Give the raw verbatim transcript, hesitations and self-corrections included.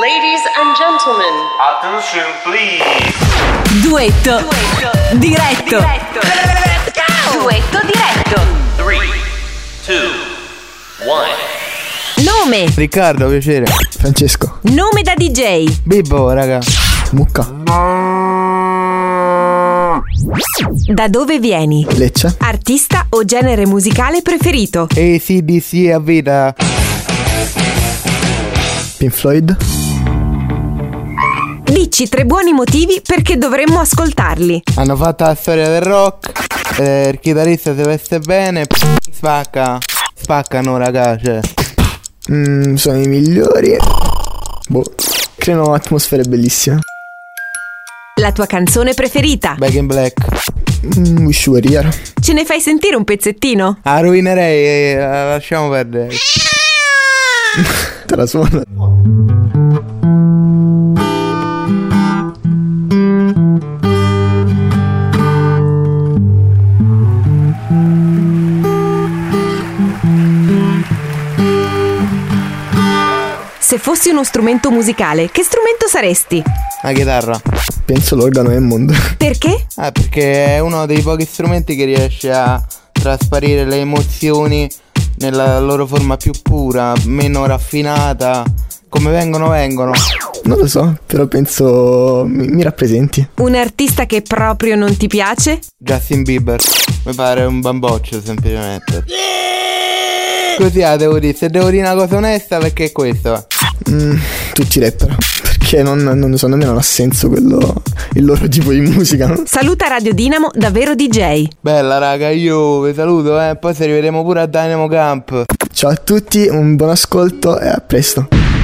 Ladies and gentlemen, attention please. Duetto, Duetto. Diretto. Diretto. Let's go. Duetto diretto. three, two, one. Nome. Riccardo, piacere. Francesco. Nome da D J. Bibbo, raga. Mucca. Da dove vieni? Lecce. Artista o genere musicale preferito? A C D C a vita. Pink Floyd. Dici tre buoni motivi perché dovremmo ascoltarli. Hanno fatto la storia del rock. eh, Il chitarrista si veste bene. Spacca. Spaccano, raga, cioè. Mm, sono i migliori. Boh. Creano atmosfere bellissime. La tua canzone preferita? Back in Black. Mm, Wish You Were Here. Ce ne fai sentire un pezzettino? La rovinerei, eh, la lasciamo perdere. Te la suono. Se fossi uno strumento musicale, che strumento saresti? La chitarra. Penso l'organo Hammond. Perché? Ah, perché è uno dei pochi strumenti che riesce a trasparire le emozioni nella loro forma più pura, meno raffinata. Come vengono, vengono. Non lo so, però penso mi, mi rappresenti. Un artista che proprio non ti piace? Justin Bieber. Mi pare un bamboccio, semplicemente. Così la devo dire. Se devo dire una cosa onesta, perché è questo. Mm, tutti rapper. Perché non, non so, nemmeno ha senso quello, il loro tipo di musica, no? Saluta Radio Dinamo, davvero D J. Bella raga, io vi saluto, eh. Poi ci rivedremo pure a Dynamo Camp. Ciao a tutti, un buon ascolto e a presto.